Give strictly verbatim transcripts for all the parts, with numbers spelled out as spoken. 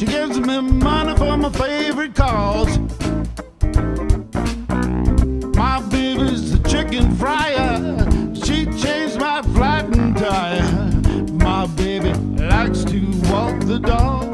She gives me money for my favorite cause. My baby's a chicken fryer. She changed my flat and tire. My baby likes to walk the dog.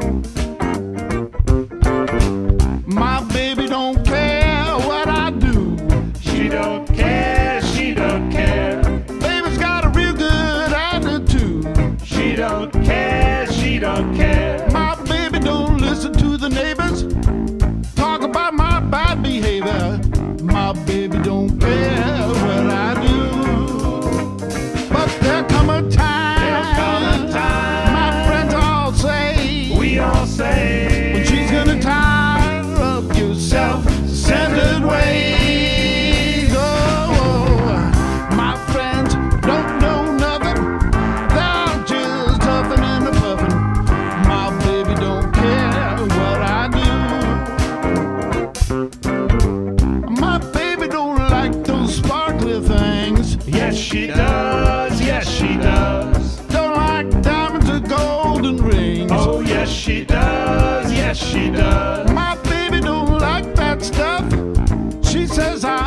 My baby don't care what I do. She don't care, she don't care. Baby's got a real good attitude. She don't care, she don't care. My baby don't listen to the neighbors talk about my bad behavior. My baby don't care what I do. But there come a time, There'll come a time, my friends all say, we all say, when she's gonna tire of your self-centered ways. Oh, my friends don't know nothing. They're just huffing and a puffing. My baby don't care what I do. My baby don't like those sparkly things. yes she does, yes she does. Don't like diamonds or golden rings. Oh yes she does, yes she does. My baby don't like that stuff. She says I